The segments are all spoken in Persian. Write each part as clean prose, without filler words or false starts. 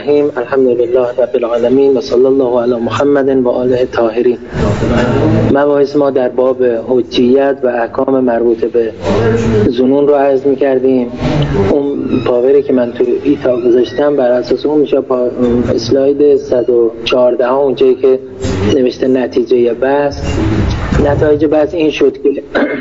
الرحیم. الحمدلله رب العالمین و صلی الله علی محمد و آله الطاهرین. مباحث ما در باب حجیت و احکام مربوط به ظنون رو عرض می‌کردیم. اون پاوری که من تو ایتا گذاشتم بر اساس اون میشه اسلاید 114 اونجایی که نوشته نتیجه بحث. نتایج بحث این شد که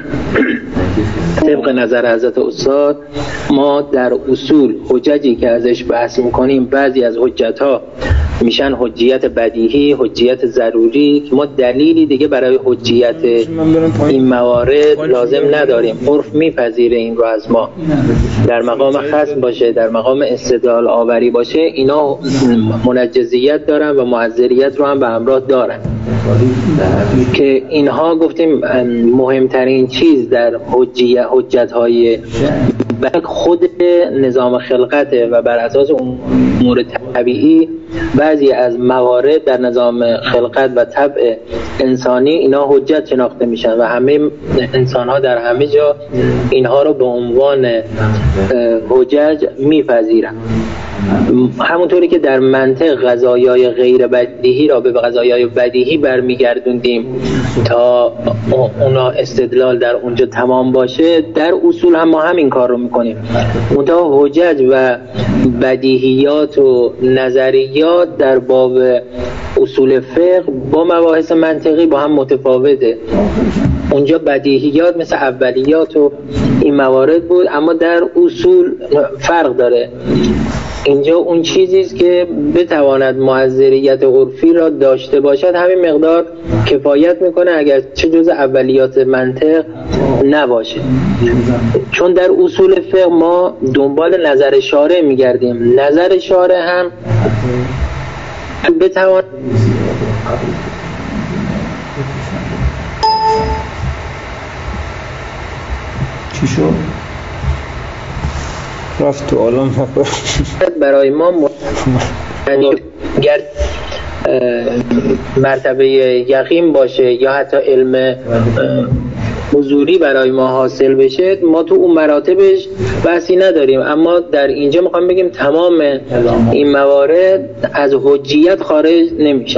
طبق نظر حضرت استاد ما در اصول حججی که ازش بحث میکنیم بعضی از حجت‌ها میشن حجیت بدیهی، حجیت ضروری که ما دلیلی دیگه برای حجیت این موارد لازم نداریم. عرف میپذیره این رو از ما، در مقام خصم باشه، در مقام استدلال آوری باشه، اینا منجزیت دارن و معذریت رو هم به همراه دارن که اینها گفتیم مهمترین چیز در حجت‌های خود نظام خلقته و بر اساس امور طبیعی بعضی از موارد در نظام خلقت و طبع انسانی اینا حجت شناخته میشن و همه انسان‌ها در همه جا اینها رو به عنوان حجج میپذیرن. همونطوری که در منطق قضایای غیر بدیهی را به قضایای بدیهی برمیگردوندیم تا اونا استدلال در اونجا تمام باشه، در اصول هم ما همین کار رو میکنیم. منتها حجج و بدیهیات و نظریات در باب اصول فقه با مباحث منطقی با هم متفاوته. اونجا بدیهیات مثل اولیات و این موارد بود، اما در اصول فرق داره. اینجا اون چیزیست که بتواند معذریت عرفی را داشته باشد همین مقدار کفایت میکنه اگر چه جز اولیات منطق نباشه. چون در اصول فقه ما دنبال نظر شارع میگردیم، نظر شارع هم بتواند چی شد؟ رفت تو عالم برای ما گر مرتبه یقین باشه یا حتی علم حضوری برای ما حاصل بشه، ما تو اون مراتبش بحثی نداریم. اما در اینجا میخوام بگیم تمام این موارد از حجیت خارج نمیشن.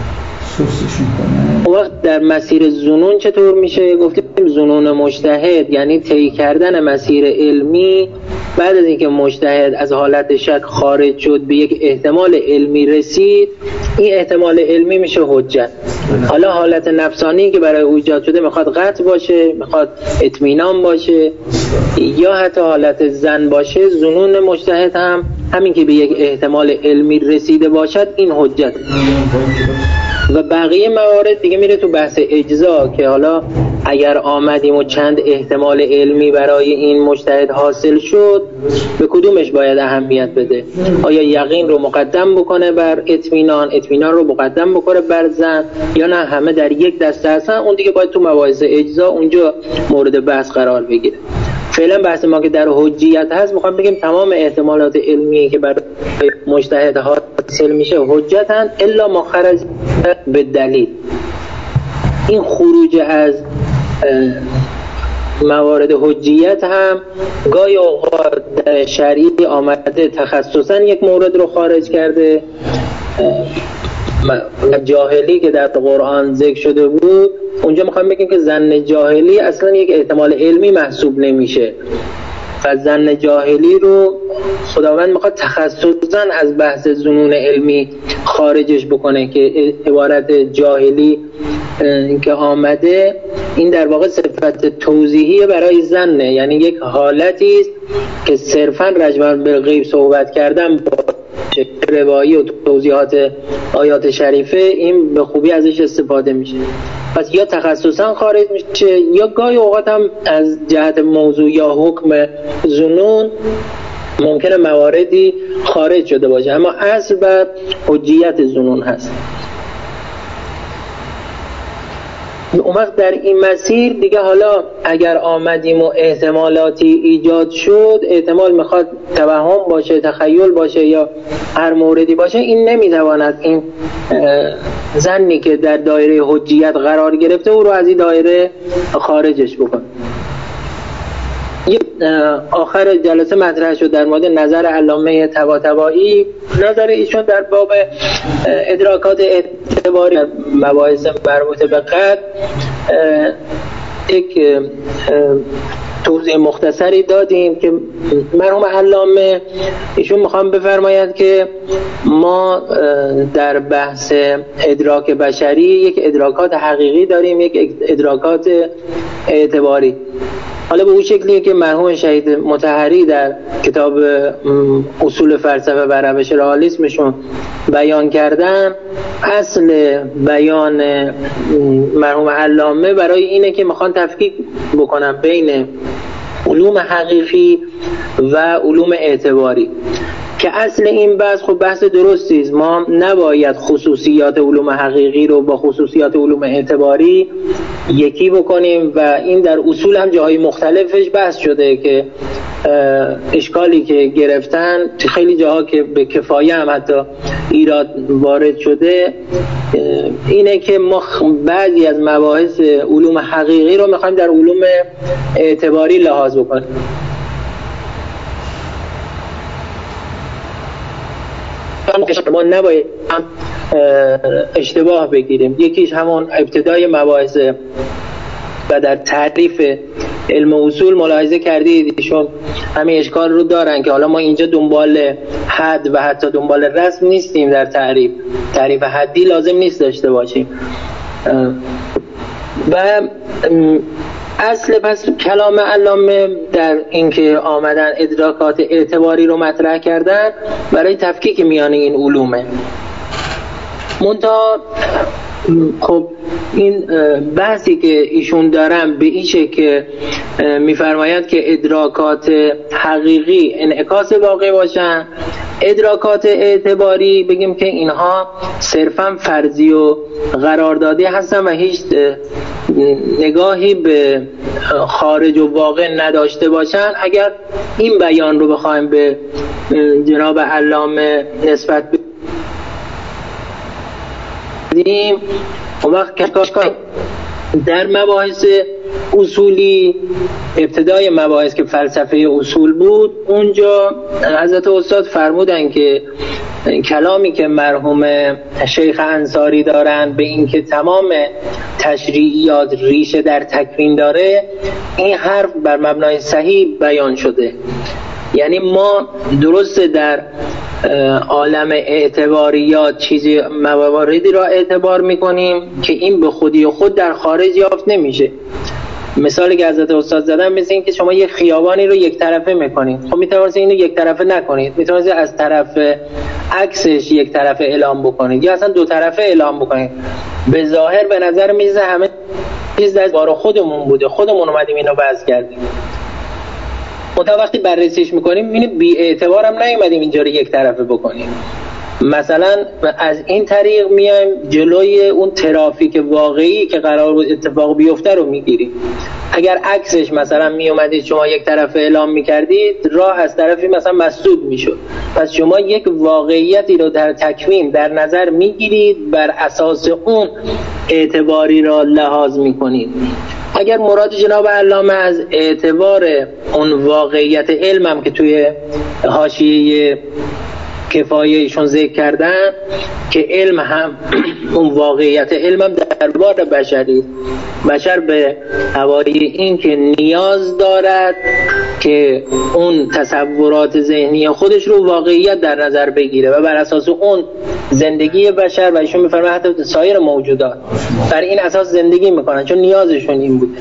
اون وقت در مسیر ظنون چطور میشه؟ گفتیم ظنون مجتهد یعنی طی کردن مسیر علمی بعد از اینکه مجتهد از حالت شک خارج شد به یک احتمال علمی رسید، این احتمال علمی میشه حجت. حالا حالت نفسانی که برای ایجاد شده میخواد قطع باشه، میخواد اطمینان باشه یا حتی حالت ظن باشه، ظنون مجتهد هم همین که به یک احتمال علمی رسیده باشد این حجت. و بقیه موارد دیگه میره تو بحث اجزا که حالا اگر آمدیم و چند احتمال علمی برای این مجتهد حاصل شد به کدومش باید اهمیت بده؟ آیا یقین رو مقدم بکنه بر اطمینان، اطمینان رو مقدم بکنه بر ظن، یا نه همه در یک دسته هستن؟ اون دیگه باید تو مباحث اجزا اونجا مورد بحث قرار بگیره. فعلا بحث ما که در حجیت هست میخوام بگیم تمام احتمالات علمی که برای مجتهد حاصل میشه حجتن الا ما خرج به دلیل. این خروج از موارد حجیت هم گاهی اوقات در شریع آمده تخصصا یک مورد رو خارج کرده. جاهلی که در قرآن ذکر شده بود اونجا میخوام بگیم که ظن جاهلی اصلا یک احتمال علمی محسوب نمیشه و ظن جاهلی رو خداوند میخواد تخصصاً از بحث ظنون علمی خارجش بکنه که عبارت جاهلی که آمده این در واقع صفت توضیحی برای ظنه، یعنی یک حالتی است که صرفاً راجع به غیب صحبت کردن با روایی و توضیحات آیات شریفه این به خوبی ازش استفاده میشه. پس یا تخصصاً خارج میشه یا گاهی اوقات هم از جهت موضوع یا حکم ظنون ممکنه مواردی خارج شده باشه، اما اصل بر حجیت ظنون هست. اون وقت در این مسیر دیگه حالا اگر آمدیم و احتمالاتی ایجاد شد، احتمال میخواد توهم باشه، تخیل باشه یا هر موردی باشه، این نمیتواند این ظنی که در دایره حجیت قرار گرفته او رو از این دایره خارجش بکن. آخر جلسه مطرح شد در مورد نظر علامه طباطبایی. نظر ایشون در باب ادراکات اعتباری مباحث مربوط به قد یک توضیح مختصری دادیم که مرحوم علامه ایشون میخوام بفرماید که ما در بحث ادراک بشری یک ادراکات حقیقی داریم، یک ادراکات اعتباری. حالا به اون شکلیه که مرحوم شهید مطهری در کتاب اصول فلسفه و روش رئالیسمشون بیان کردن، اصل بیان مرحوم علامه برای اینه که میخوان تفکیک بکنن بین علوم حقیقی و علوم اعتباری، که اصل این بحث خب بحث درستی است. ما نباید خصوصیات علوم حقیقی رو با خصوصیات علوم اعتباری یکی بکنیم و این در اصول هم جاهای مختلفش بحث شده که اشکالی که گرفتن خیلی جاها که به کفایه هم حتی ایراد وارد شده اینه که ما بعضی از مباحث علوم حقیقی رو میخوایم در علوم اعتباری لحاظ بکنیم. ما نباید اشتباه بگیریم. یکیش همون ابتدای مباحث و در تعریف علم اصول ملاحظه کردید ایشون همین اشکال رو دارن که حالا ما اینجا دنبال حد و حتی دنبال رسم نیستیم، در تعریف حدی لازم نیست داشته باشیم. و اصل پس کلام علامه در اینکه آمدن ادراکات اعتباری رو مطرح کردن برای تفکیک میان این علومه. منتها خب این بحثی که ایشون دارن به این که میفرماید که ادراکات حقیقی انعکاس واقع باشن، ادراکات اعتباری بگیم که اینها صرفا فرضی و قراردادی هستن و هیچ نگاهی به خارج و واقع نداشته باشن. اگر این بیان رو بخوایم به جناب علامه نسبت بدیم، اون وقت در مباحث اصولی ابتدای مباحث که فلسفه اصول بود، اونجا حضرت استاد فرمودن که کلامی که مرحوم شیخ انصاری دارن به این که تمام تشریعیات ریشه در تکوین داره، این حرف بر مبنای صحیح بیان شده. یعنی ما درست در عالم اعتباریات چیزی مواردی را اعتبار میکنیم که این به خودی خود در خارج یافت نمیشه. مثالی که حضرت استاد زدن مثل این که شما یک خیابانی رو یک طرفه میکنید، خب میتونید اینو یک طرفه نکنید، میتونید از طرف عکسش یک طرفه اعلام بکنید یا اصلا دو طرفه اعلام بکنید. به ظاهر به نظر میزه همه چیز در بار خودمون بوده، خودمون اومدیم اینو وضع کردیم. تا وقتی بررسیش میکنیم میبینیم بی اعتبار هم نیومدیم اینجا رو یک طرفه بکنیم. مثلا از این طریق میایم جلوی اون ترافیک واقعی که قرار بود اتفاق بیفته رو میگیریم. اگر عکسش مثلا میومدید شما یک طرفه اعلام میکردید، راه از طرفی مثلا مسدود میشد. پس شما یک واقعیتی رو در تکوین در نظر میگیرید، بر اساس اون اعتباری را لحاظ میکنید. اگر مراد جناب علامه از اعتبار اون واقعیت علم هم که توی حاشیه کفایه ایشون ذکر کردن که علم هم اون واقعیت علم هم دربار بشر به هوای این که نیاز دارد که اون تصورات ذهنی خودش رو واقعیت در نظر بگیره و بر اساس اون زندگی بشر و ایشون میفرمه حتی سایر موجودات بر این اساس زندگی میکنن چون نیازشون این بوده.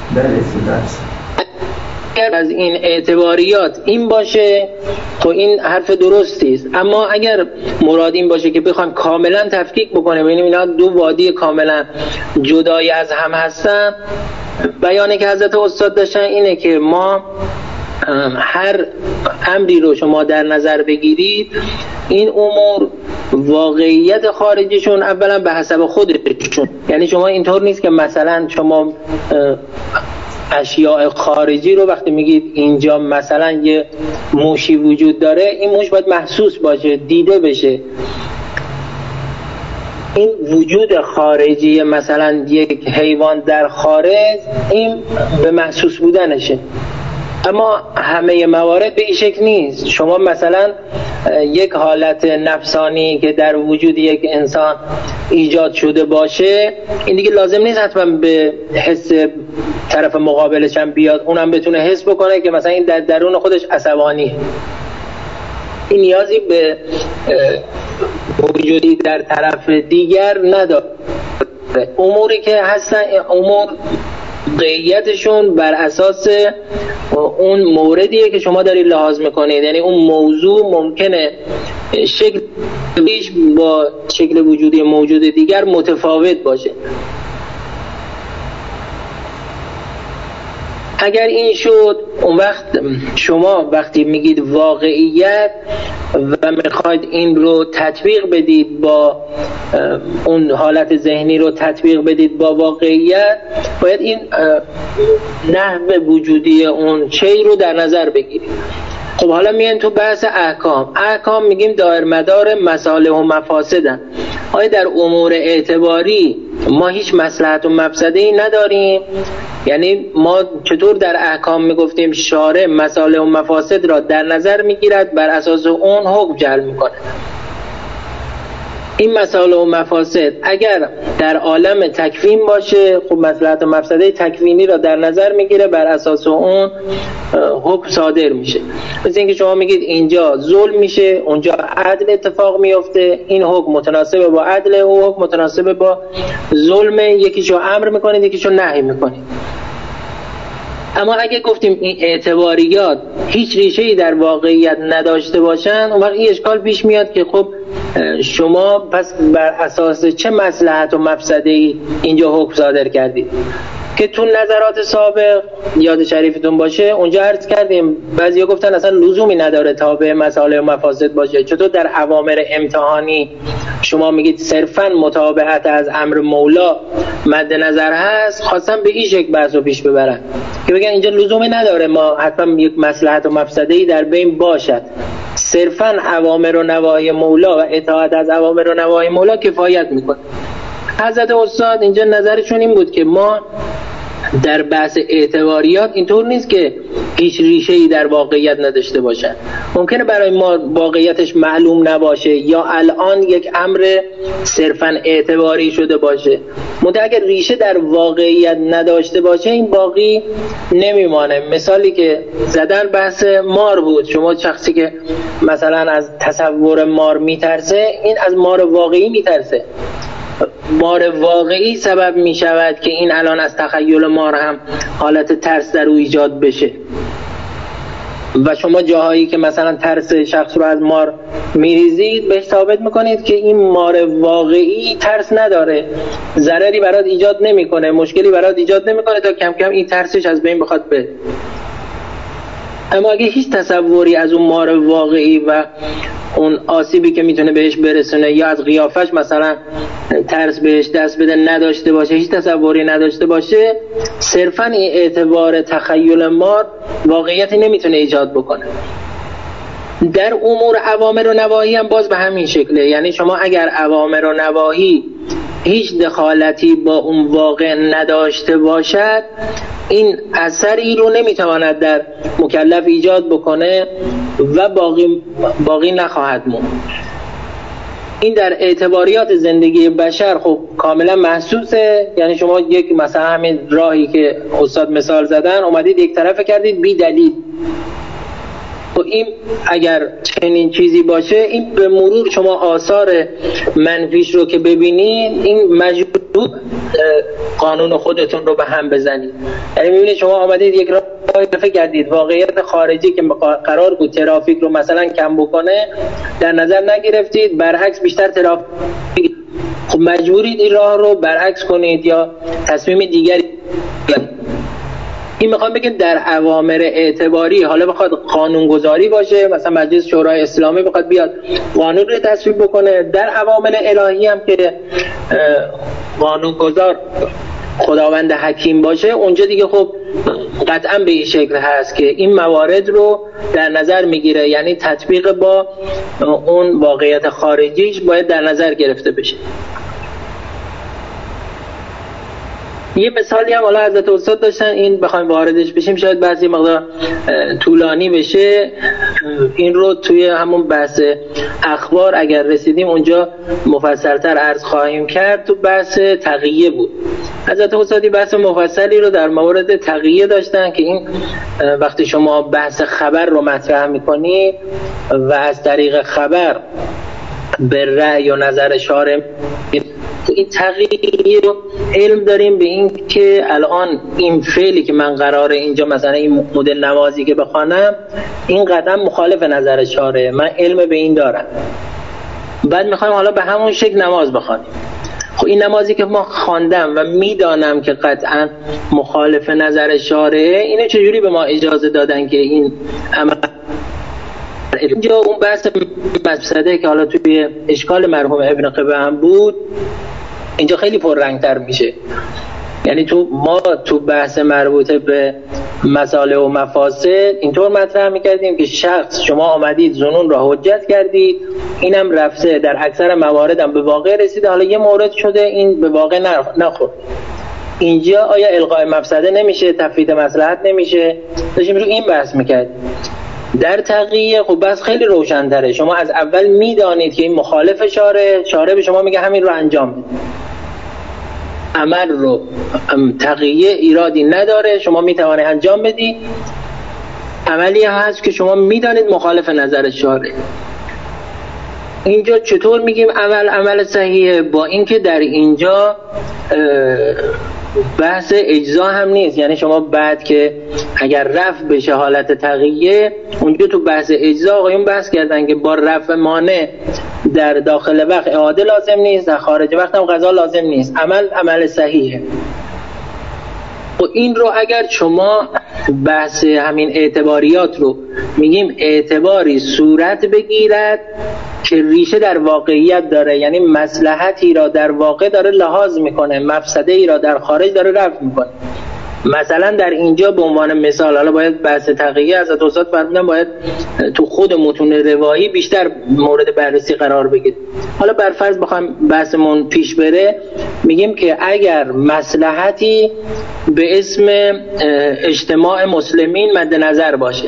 اگر از این اعتباریات این باشه تو این حرف درستی است، اما اگر مراد این باشه که بخوایم کاملا تفکیک بکنیم ببینیم اینا دو وادی کاملا جدای از هم هستن، بیانی که حضرت استاد داشتن اینه که ما هر امری رو شما در نظر بگیرید این امور واقعیت خارجیشون اولا به حسب خودشون، یعنی شما اینطور نیست که مثلا شما اشیاء خارجی رو وقتی میگید اینجا مثلا یه موشی وجود داره، این موش باید محسوس باشه، دیده بشه. این وجود خارجی مثلا یک حیوان در خارج این به محسوس بودنشه. اما همه موارد به این شکل نیست. شما مثلا یک حالت نفسانی که در وجود یک انسان ایجاد شده باشه، این دیگه لازم نیست حتما به حس طرف مقابلش هم بیاد، اونم بتونه حس بکنه که مثلا این در درون خودش عصبانیه. این نیازی به وجودی در طرف دیگر نداره. اموری که هستن امور واقعیتشون بر اساس اون موردیه که شما دارید لحاظ میکنید، یعنی اون موضوع ممکنه شکلش با شکل وجودی موجود دیگر متفاوت باشه. اگر این شد، اون وقت شما وقتی میگید واقعیت و میخواید این رو تطبیق بدید با اون حالت ذهنی رو تطبیق بدید با واقعیت، باید این نحو وجودی اون شی رو در نظر بگیرید. خب حالا میان تو بحث احکام میگیم دایر مدار مصالح و مفاسدن. آیا در امور اعتباری ما هیچ مصلحت و مفسده‌ای نداریم؟ یعنی ما چطور در احکام میگفتیم شارع مصالح و مفاسد را در نظر میگیرد، بر اساس اون حکم جعل میکنه. این مصالح و مفاسد اگر در عالم تکوین باشه، خب مصلحت و مفسده تکوینی را در نظر میگیره، بر اساس اون حکم صادر میشه. مثل اینکه شما میگید اینجا ظلم میشه، اونجا عدل اتفاق میفته، این حکم متناسب با عدل، او حکم متناسب با ظلم، یکیشو امر میکنید یکیشو نهی میکنید. اما اگه گفتیم این اعتباریات هیچ ریشه‌ای در واقعیت نداشته باشن، اون وقت این اشکال پیش میاد که خب شما پس بر اساس چه مصلحت و مفسده‌ای اینجا حکم صادر کردید؟ که تو نظرات سابق یاد شریفتون باشه اونجا عرض کردیم بعضیا گفتن اصلا لزومی نداره تابع مصالح و مفاسد باشه. چطور در اوامر امتحانی شما میگید صرفاً متابعت از امر مولا مد نظر هست؟ خواستم به این شکل بحث رو پیش ببرن که بگن اینجا لزومی نداره ما حتما یک مصلحت و مفسده‌ای در بین باشد، صرفاً اوامر و نواهی مولا و اطاعت از اوامر و نواهی مولا کفایت میکنه. حضرت استاد اینجا نظرشون این بود که ما در بحث اعتباریات اینطور نیست که هیچ ریشه‌ای در واقعیت نداشته باشه. ممکنه برای ما واقعیتش معلوم نباشه یا الان یک امر صرفاً اعتباری شده باشه، منتها اگر ریشه در واقعیت نداشته باشه این باقی نمیمانه. مثالی که زدن بحث مار بود. شما شخصی که مثلا از تصور مار میترسه، این از مار واقعی میترسه. مار واقعی سبب می شود که این الان از تخیل مار هم حالت ترس در او ایجاد بشه. و شما جاهایی که مثلا ترس شخص رو از مار میریزید بهش ثابت میکنید که این مار واقعی ترس نداره، ضرری برات ایجاد نمیکنه، مشکلی برات ایجاد نمیکنه تا کم کم این ترسش از بین بخواد بره. اما اگه هیچ تصوری از اون مار واقعی و اون آسیبی که میتونه بهش برسونه یا از قیافش مثلا ترس بهش دست بده نداشته باشه، هیچ تصوری نداشته باشه، صرفاً این اعتبار تخیل مار واقعیتی نمیتونه ایجاد بکنه. در امور اوامر و نواهی هم باز به همین شکله. یعنی شما اگر اوامر و نواهی هیچ دخالتی با اون واقع نداشته باشد، این اثری رو نمیتواند در مکلف ایجاد بکنه و باقی نخواهد موند. این در اعتباریات زندگی بشر خب کاملا محسوسه. یعنی شما یک مثلا همین راهی که استاد مثال زدن اومدید یک طرف کردید بی دلیل، و این اگر چنین چیزی باشه، این به مرور شما آثار منفیش رو که ببینید، این مجبور قانون خودتون رو به هم بزنید. یعنی میبینید شما آمدید یک راه فکر کردید، واقعیت خارجی که قرار بود ترافیک رو مثلا کم بکنه در نظر نگرفتید، برعکس بیشتر ترافیک، خب مجبورید این راه رو برعکس کنید یا تصمیم دیگری. این میخوام بگم در اوامر اعتباری، حالا بخواد قانونگذاری باشه، مثلا مجلس شورای اسلامی بخواد بیاد قانون رو تصویب بکنه، در اوامر الهی هم که قانونگذار خداوند حکیم باشه، اونجا دیگه خب قطعا به این شکل هست که این موارد رو در نظر میگیره. یعنی تطبیق با اون واقعیت خارجیش باید در نظر گرفته بشه. یه مثالی هم حالا حضرت استاد داشتن، این بخوایم واردش بشیم شاید بعضی مقدار طولانی بشه، این رو توی همون بحث اخبار اگر رسیدیم اونجا مفصلتر عرض خواهیم کرد. تو بحث تقیه بود حضرت استادی بحث مفصلی رو در مورد تقیه داشتن که این وقتی شما بحث خبر رو مطرح میکنی و از طریق خبر به رأی و نظر شارع این تغییر رو علم داریم به این که الان این فعلی که من قراره اینجا مثلا این مدل نمازی که بخوانم این قدم مخالف نظر شارع، من علم به این دارم، بعد میخوایم حالا به همون شکل نماز بخوانیم. خب این نمازی که ما خواندم و میدانم که قطعا مخالف نظر شارع، اینو چجوری به ما اجازه دادن که این عمل اینجا اون بحث مفسده که حالا توی اشکال مرحوم ابن قبه هم بود اینجا خیلی پررنگتر میشه. یعنی ما تو بحث مربوط به مسائل و مفاسد اینطور مطرح میکردیم که شخص شما آمدید ظنون را حجت کردید، اینم رفته در اکثر مواردم به واقع رسیده، حالا یه مورد شده این به واقع نخورد. اینجا آیا الغای مفسده نمیشه، تفویت مصلحت نمیشه؟ داشتیم رو این بحث میکردیم. در تقیه خب بس خیلی روشن‌تره، شما از اول میدانید که این مخالف شارع به شما میگه همین رو انجام بده، عمل رو تقیه ایرادی نداره، شما میتوانید انجام بدید. عملی هست که شما میدانید مخالف نظر شارع. اینجا چطور میگیم عمل صحیحه؟ با اینکه در اینجا بحث اجزا هم نیست، یعنی شما بعد که اگر رفع بشه حالت تقیه، اونجا تو بحث اجزا آقایون بحث کردن که با رفع مانع در داخل وقت اعاده لازم نیست، در خارج وقت هم قضا لازم نیست، عمل صحیحه. و این رو اگر شما بحث همین اعتباریات رو میگیم اعتباری صورت بگیرد که ریشه در واقعیت داره، یعنی مصلحتی را در واقع داره لحاظ میکنه، مفسده ای را در خارج داره رفع میکنه. مثلا در اینجا به عنوان مثال، حالا باید بحث تقیه از استاد فرمودن باید تو خود متون روایی بیشتر مورد بررسی قرار بگیره. حالا بر فرض بخوایم بحثمون پیش بره، میگیم که اگر مصلحتی به اسم اجتماع مسلمین مد نظر باشه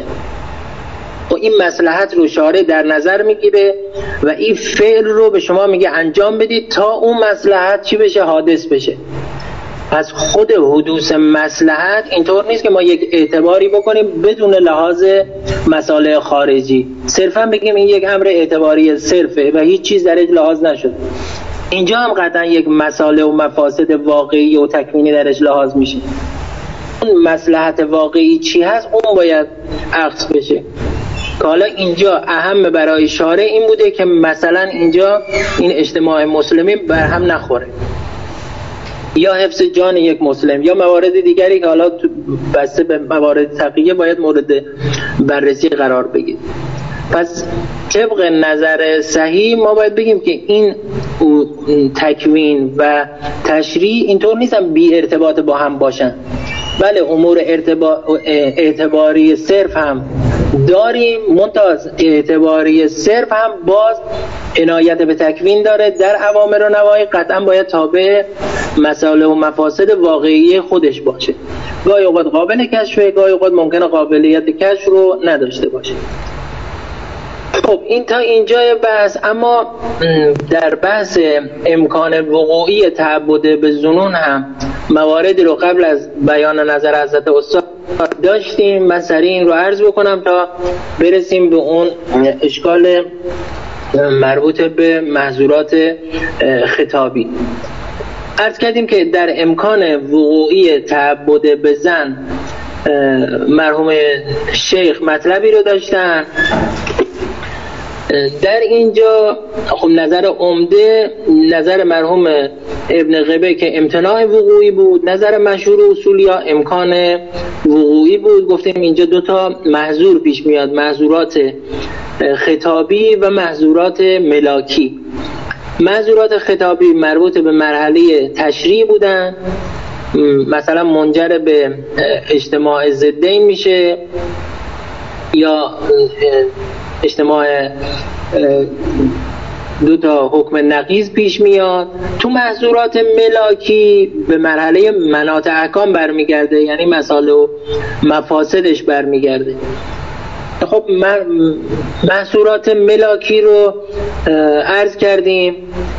و این مصلحت رو شارع در نظر میگیره و این فعل رو به شما میگه انجام بدید تا اون مصلحت چی بشه؟ حادث بشه. پس خود حدوث مصلحت اینطور نیست که ما یک اعتباری بکنیم بدون لحاظ مصالح خارجی، صرفا بگیم این یک امر اعتباری صرفه و هیچ چیز درش لحاظ نشد. اینجا هم قطعا یک مصالح و مفاسد واقعی و تکوینی درش لحاظ میشه. اون مصلحت واقعی چی هست اون باید عکس بشه. که حالا اینجا اهم برای شارع این بوده که مثلا اینجا این اجتماع مسلمین بر هم نخوره، یا حفظ جان یک مسلم، یا موارد دیگری که حالا بسته به موارد تقیه باید مورد بررسی قرار بگیره. پس طبق نظر صحیح ما باید بگیم که این تکوین و تشریع اینطور نیستن بی ارتباط با هم باشن. بله امور اعتباری صرف هم داریم، ممتاز اعتباری صرف هم باز عنایت به تکوین داره، در اوامر و نواهی قطعا باید تابع مسائل و مفاسد واقعی خودش باشه. گاهی اوقات قابل کشفه، گاهی اوقات ممکنه قابلیت کشف رو نداشته باشه. خب این تا اینجای بحث. اما در بحث امکان وقوعی تعبد به ظنون هم مواردی رو قبل از بیان نظر حضرت استاد داشتیم. من سریع این رو عرض بکنم تا برسیم به اون اشکال مربوط به محظورات خطابی. عرض کردیم که در امکان وقوعی تعبد به زن مرحوم شیخ مطلبی رو داشتن. در اینجا خب نظر عمده نظر مرحوم ابن قبه که امتناع وقوعی بود، نظر مشهور اصولی ها امکان وقوعی بود. گفتیم اینجا دوتا محظور پیش میاد، محظورات خطابی و محظورات ملاکی. محظورات خطابی مربوط به مرحله تشریع بودن، مثلا منجر به اجتماع ضدین میشه یا اجتماع 2 تا حکم نقیض پیش میاد. تو محظورات ملاکی به مرحله مناط احکام برمیگرده، یعنی مسائل و مفاسدش برمیگرده. خب محظورات ملاکی رو عرض کردیم.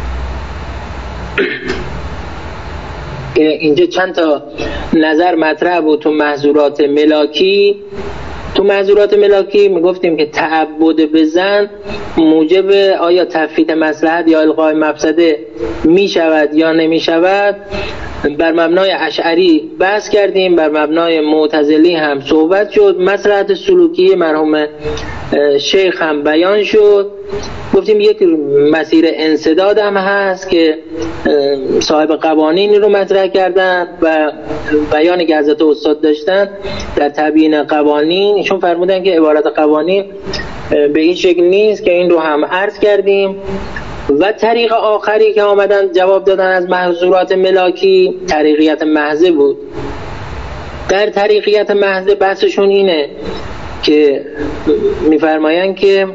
اینجا چند تا نظر مطرح بود تو محظورات ملاکی. تو محظورات ملاکی میگفتیم که تعبد به زن موجب آیا تفویت مصلحت یا الغای مفسده میشود یا نمیشود بر مبنای اشعری بحث کردیم، بر مبنای معتزلی هم صحبت شد، مصلحت سلوکی مرحوم شیخ هم بیان شد. گفتیم یک مسیر انسداد هم هست که صاحب قوانین رو مطرح کردن و بیانی که حضرت استاد داشتن در تبیین قوانین، ایشون فرمودن که عبارت قوانین به این شکل نیست، که این رو هم عرض کردیم. و طریق آخری که آمدن جواب دادن از محظورات ملاکی طریقیت محضه بود. در طریقیت محضه بحثشون اینه که میفرمایند که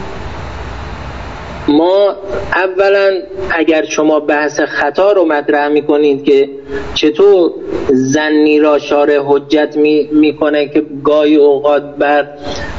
ما اولا اگر شما بحث خطا رو مطرح میکنید که چطور زنی را شارع حجت میکنه که گاهی اوقات بر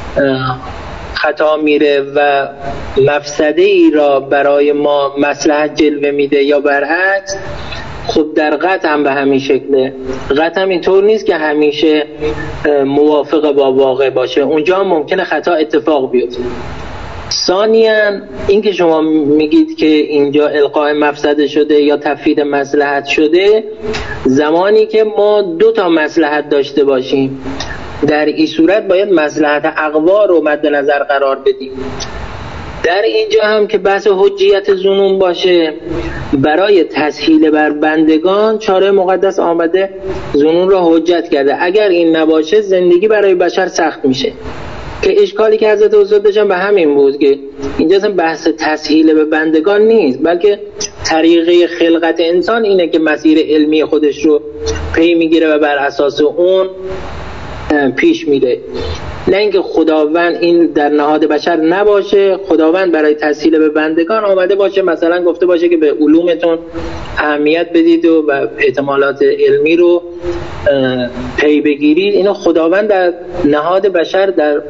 خطا میره و مفسده ای را برای ما مصلحت جلوه میده یا برعکس، خب در قطع هم به همین شکله. قطع هم اینطور نیست که همیشه موافق با واقع باشه، اونجا ممکنه خطا اتفاق بیفته. ثانیاً این که شما میگید که اینجا القاء مفسده شده یا تفویت مصلحت شده، زمانی که ما 2 تا مصلحت داشته باشیم، در این صورت باید مصلحت اقوا رو مد نظر قرار بدیم. در اینجا هم که بحث حجیت ظنون باشه، برای تسهیل بر بندگان شارع مقدس آمده ظنون را حجت کرده. اگر این نباشه زندگی برای بشر سخت میشه. که اشکالی که حضرت استاد داشتن به همین بود که اینجا اصلا بحث تسهیل به بندگان نیست، بلکه طریقه خلقت انسان اینه که مسیر علمی خودش رو پی میگیره و بر اساس اون پیش میره، نه اینکه خداوند این در نهاد بشر نباشه. خداوند برای تسهیل به بندگان آمده باشه، مثلا گفته باشه که به علومتون اهمیت بدید و احتمالات علمی رو پی بگیرید. اینو خداوند در نهاد بشر در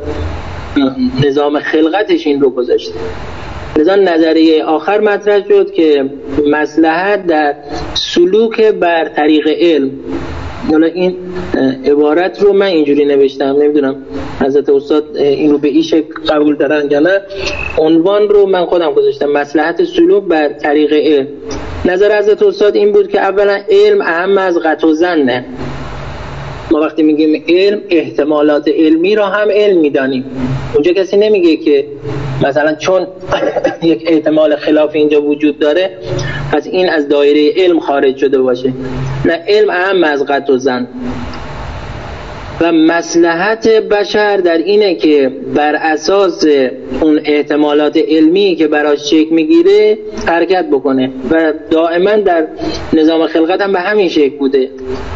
نظام خلقتش این رو گذاشته. لذا نظریه آخر مطرح شد که مصلحت در سلوک بر طریق علم. حالا این عبارت رو من اینجوری نوشتم، نمیدونم حضرت استاد این رو به این شکل قبول دارن یا نه. عنوان رو من خودم گذاشتم مصلحت سلوک بر طریق علم. نظر حضرت استاد این بود که اولا علم اهم از قطع و ظنه. ما وقتی میگیم علم، احتمالات علمی را هم علم میدانیم. اونجا کسی نمیگه که مثلا چون یک احتمال خلاف اینجا وجود داره پس این از دایره علم خارج شده باشه. نه، علم اهم از قطع و ظن. و مصلحت بشر در اینه که بر اساس اون احتمالات علمی که براش شکل میگیره حرکت بکنه و دائما در نظام خلقت هم به همین شکل بوده.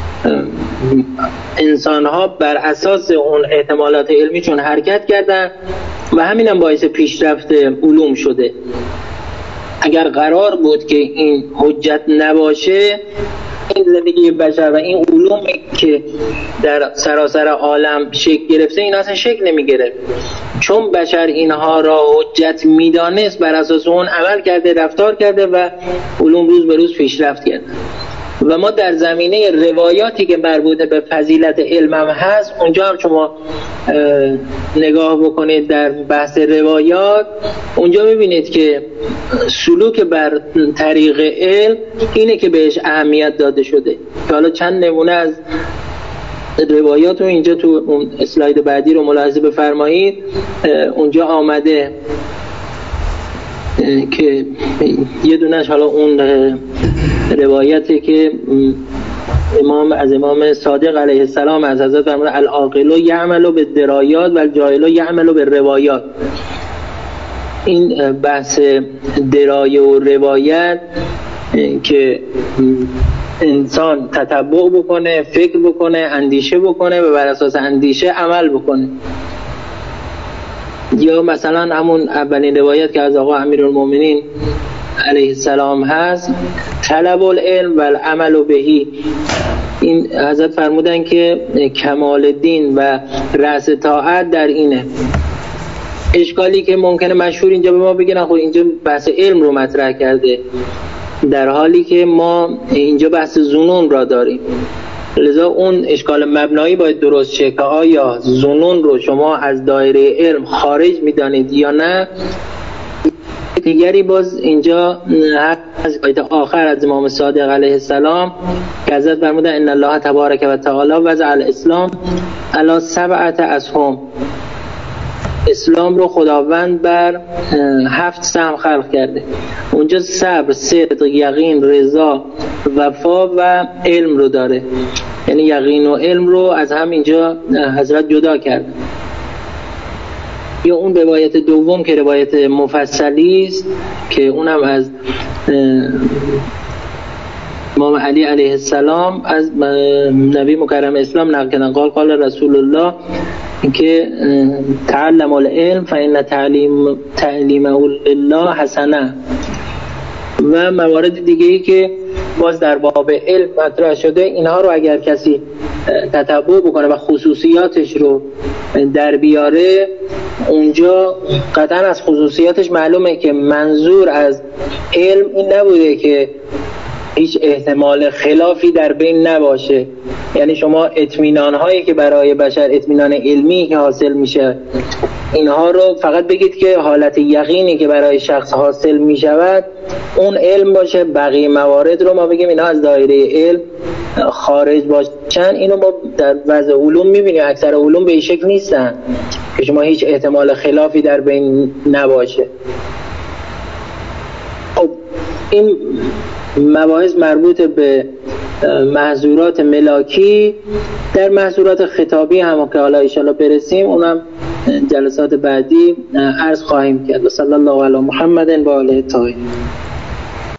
انسان ها بر اساس اون احتمالات علمی چون حرکت کردن و همین هم باعث پیشرفت علوم شده. اگر قرار بود که این حجت نباشه، این زندگی بشر و این علومی که در سراسر عالم شکل گرفته این اصلا شکل نمی گرفت، چون بشر اینها را حجت میدانست بر اساس اون عمل کرده، رفتار کرده و علوم روز به روز پیشرفت کرده. و ما در زمینه روایاتی که مربوط به فضیلت علم هم هست، اونجا هم شما نگاه بکنید در بحث روایات، اونجا میبینید که سلوک بر طریق علم اینه که بهش اهمیت داده شده. که حالا چند نمونه از روایات رو اینجا تو اون اسلاید بعدی رو ملاحظه بفرمایید. اونجا آمده که یه دونش حالا اون روایتی که امام صادق علیه السلام از حضرت فرموده العاقل یعمل بالدرایات و الجاهل یعمل بالروایات. این بحث درایه و روایت که انسان تتبع بکنه، فکر بکنه، اندیشه بکنه و بر اساس اندیشه عمل بکنه. یا مثلا همون اولین روایت که از آقا امیرالمومنین علیه السلام هست، طلب العلم و العمل بهی، این حضرت فرمودن که کمال دین و رأس طاعت در اینه. اشکالی که ممکنه مشهور اینجا به ما بگن خب اینجا بحث علم رو مطرح کرده، در حالی که ما اینجا بحث ظنون را داریم. لذا اون اشکال مبنایی باید درست شه که آیا ظنون رو شما از دایره علم خارج میدانید یا نه. دیگری باز اینجا از آیت آخر از امام صادق علیه السلام که حضرت فرمودن ان الله تبارک و تعالی وضع الاسلام علی 7 اسهم، اسلام رو خداوند بر 7 سهم خلق کرده. اونجا صبر، صدق، یقین، رضا، وفا و علم رو داره، یعنی یقین و علم رو از هم اینجا حضرت جدا کرده. یا اون روایت دوم که روایت مفصلی است که اونم از امام علی علیه السلام از نبی مکرم اسلام نقل کردن، قال رسول الله که تعلم العلم فإن تعلیمه لله حسنه، و موارد دیگه‌ای که باز در باب علم مطرح شده. اینها رو اگر کسی تتبع بکنه و خصوصیاتش رو در بیاره، اونجا قطعا از خصوصیاتش معلومه که منظور از علم این نبوده که هیچ احتمال خلافی در بین نباشه. یعنی شما اطمینان هایی که برای بشر اطمینان علمی که حاصل میشه، اینها رو فقط بگید که حالت یقینی که برای شخص حاصل میشود اون علم باشه، بقیه موارد رو ما بگیم اینا از دایره علم خارج باشن. اینو ما در وضع علوم میبینیم، اکثر علوم به این شکل نیستن که شما هیچ احتمال خلافی در بین نباشه. خب این مباحث مربوط به محظورات ملاکی. در محظورات خطابی هم که حالا ان شاءالله برسیم، اونم جلسات بعدی عرض خواهیم کرد. و صلی الله علی محمد و آله الطاهرین.